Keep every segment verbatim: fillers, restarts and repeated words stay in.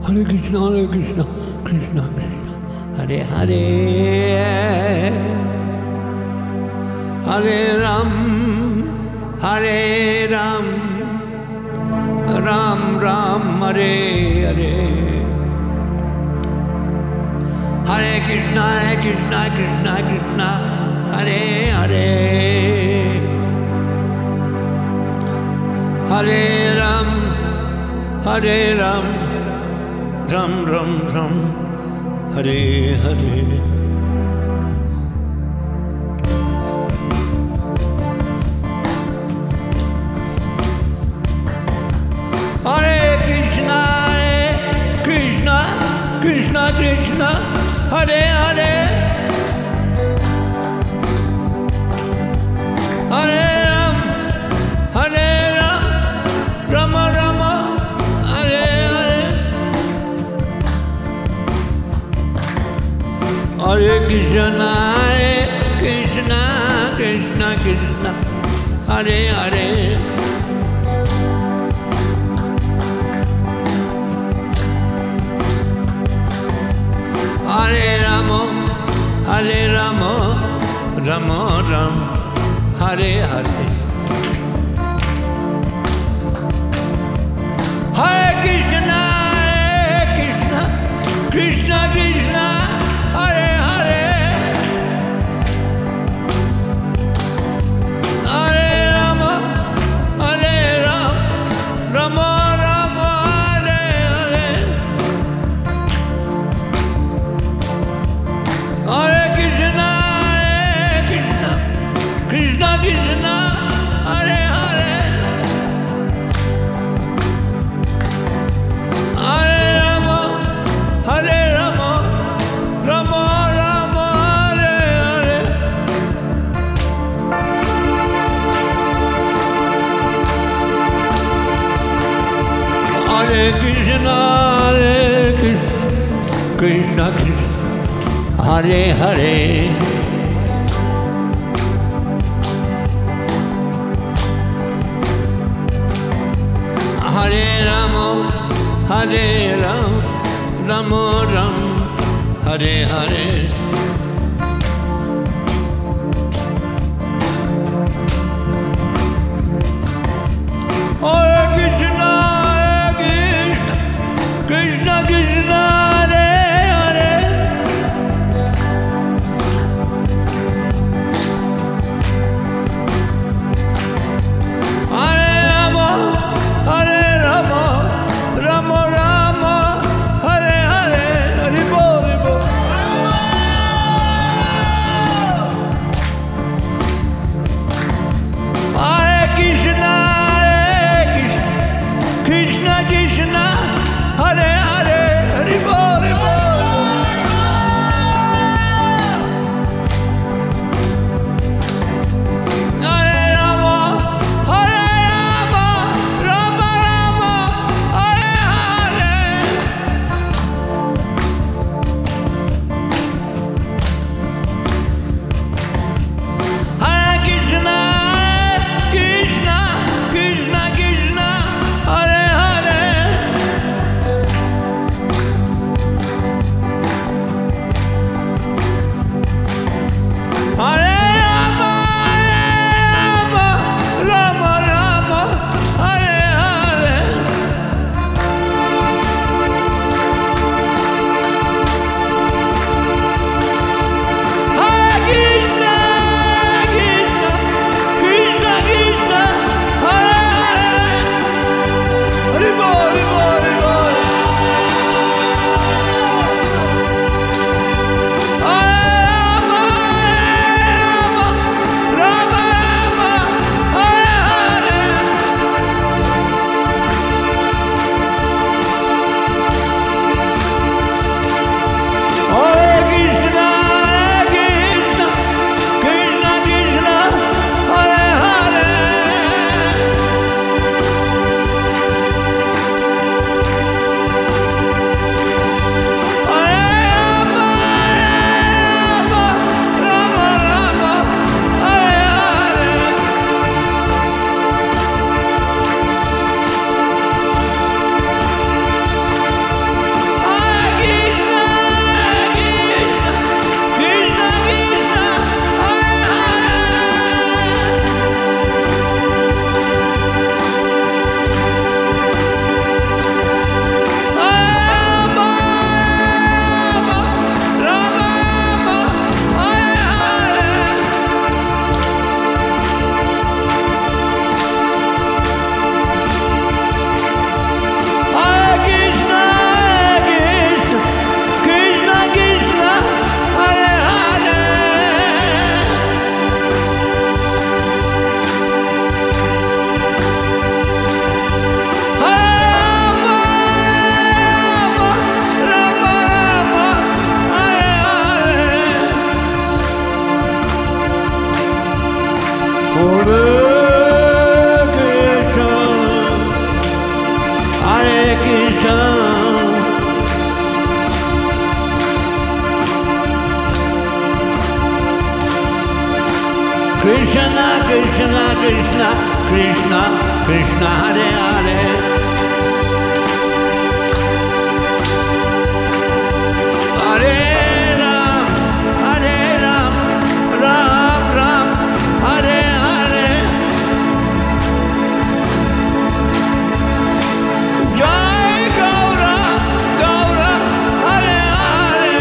Hare Krishna, Hare Krishna, Krishna Krishna, Hare Hare, Hare Ram, Hare Ram, Ram Ram, Hare Hare, Hare Krishna, Hare Krishna, Krishna Krishna, Hare Hare, Hare Ram, Hare Ram, Ram Ram Ram, Hare Hare. Hare Krishna, Hare Krishna, Krishna Krishna, Hare Hare, Hare Ram, Hare Ram, Rama Rama, Hare Hare, Hare Krishna, Hare Krishna, Krishna Krishna, Hare Hare, Hare Rama, Hare Rama, Rama Ram, Hare Hare, Hare Krishna, Hare Krishna, Krishna Krishna, Hare Hare, Hare Rama, Hare Rama, Rama Rama, Hare Hare, Hare Krishna, Hare Krishna, Krishna Krishna, Hare Hare, Hare Rama, Hare Rama, Rama Rama, Hare Hare, Hare Krishna, Hare Krishna, Krishna Krishna, Hare Hare, Hare Rama, Hare Rama, Rama Ram, Hare Hare, Hare Krishna, Hare Krishna, Krishna Krishna, Hare Hare, Hare Rama, Hare Rama, Rama Rama, Hare Hare, Hare Bol, Hare Bol. Krishna, Krishna, Krishna, Krishna, Hare Hare. Hare Ram, Hare Ram, Ram Ram, Hare Hare. Jai Gaura, Gaura, Hare Hare.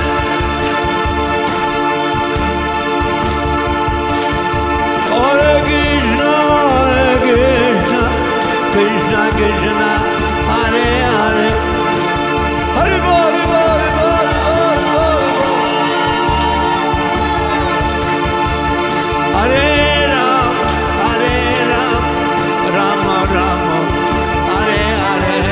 Hare Krishna, Hare Krishna, Krishna Krishna, Hare Hare. Hare Bol, Bol, Bol, Bol, Bol. Hare Ram, Hare Ram, Rama Rama, Hare Hare.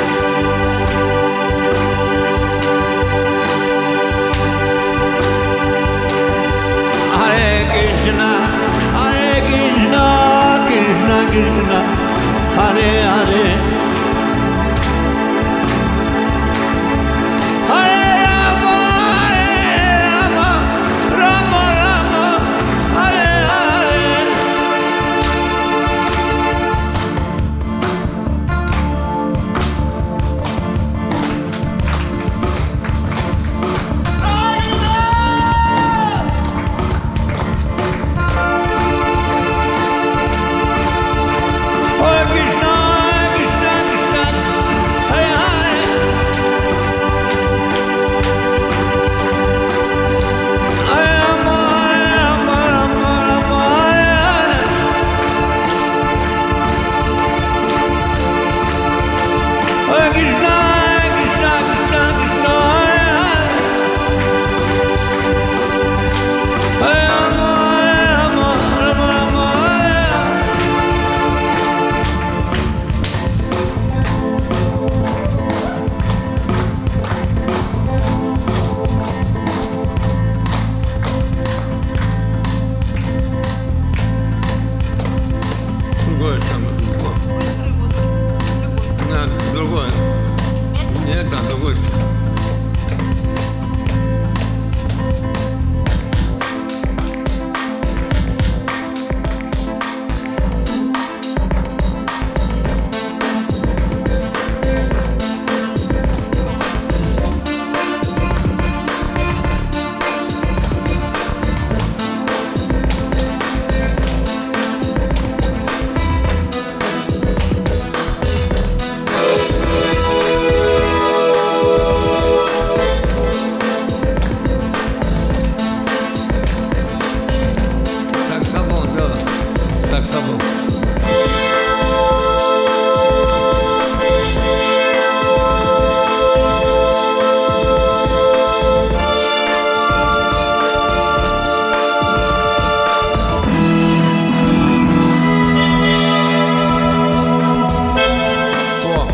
Hare Krishna, Hare Krishna, Krishna Krishna, Hare Hare. Hare Rama, Hare Rama, Rama Rama, Hare Hare. Hare Krishna, Krishna Krishna, Hare Hare. Hare Rama, Hare Rama, Rama Rama, Hare Hare. Hare Krishna, Krishna Krishna, Krishna Hare Hare. Hare Rama, Hare Rama, Rama Rama, Hare Hare. Другое самое, другое. Надо, другое. Нет, да, другое. Саксофон, да. Саксофон. О.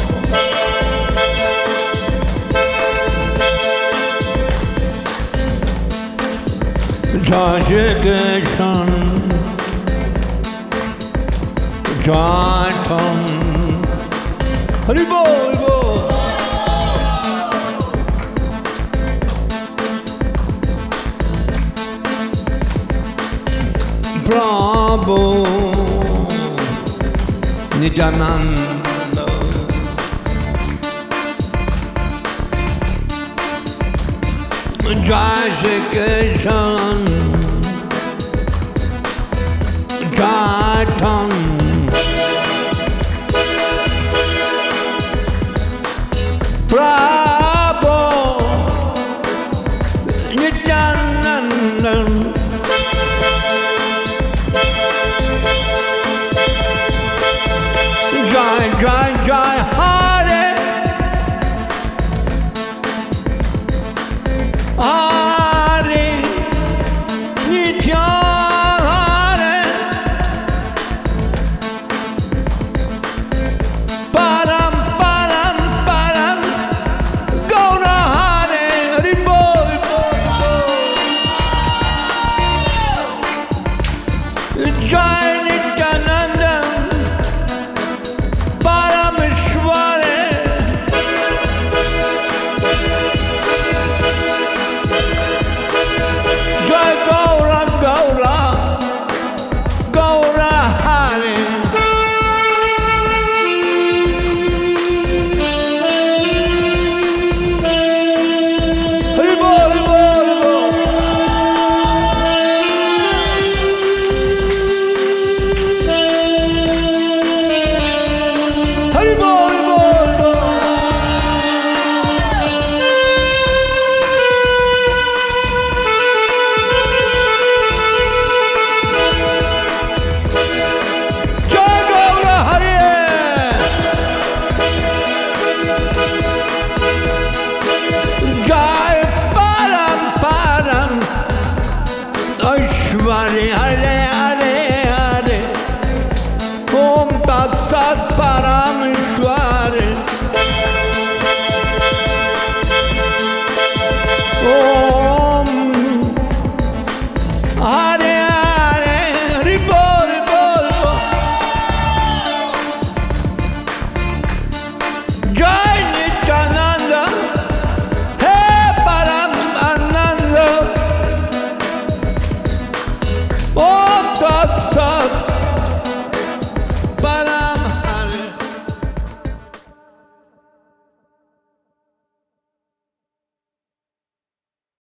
Jai Krishna, Jai Tam, Hari Bol, Hari Bol. Prabhu Nityananda, Jai Shri Krishna, Jai Tam, Prabhu Nityananda, Jai Jai Jai Hare Hare Nitya Hare hayat paramış.